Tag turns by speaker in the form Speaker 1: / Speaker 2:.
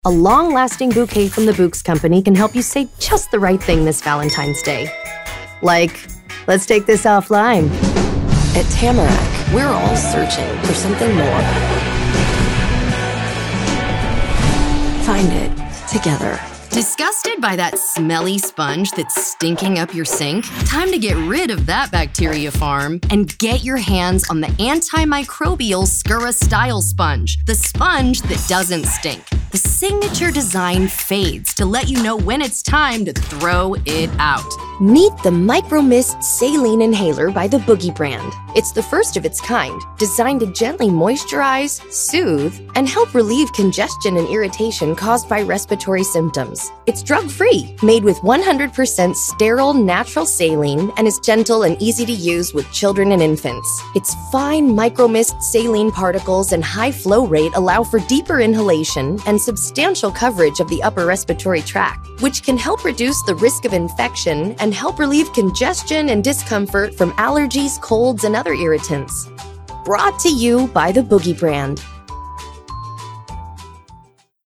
Speaker 1: A long-lasting bouquet from the Bouqs Company can help you say just the right thing this Valentine's Day. Like, let's take this offline.
Speaker 2: At Tamarack, we're all searching for something more. Find it together.
Speaker 3: Disgusted by that smelly sponge that's stinking up your sink? Time to get rid of that bacteria farm and get your hands on the antimicrobial Skura Style Sponge, the sponge that doesn't stink. The signature design fades to let you know when it's time to throw it out.
Speaker 1: Meet the Micromist Saline Inhaler by the Boogie brand. It's the first of its kind, designed to gently moisturize, soothe, and help relieve congestion and irritation caused by respiratory symptoms. It's drug-free, made with 100% sterile natural saline, and is gentle and easy to use with children and infants. Its fine Micromist saline particles and high flow rate allow for deeper inhalation and substantial coverage of the upper respiratory tract, which can help reduce the risk of infection and help relieve congestion and discomfort from allergies, colds, and other irritants. Brought to you by the Boogie brand.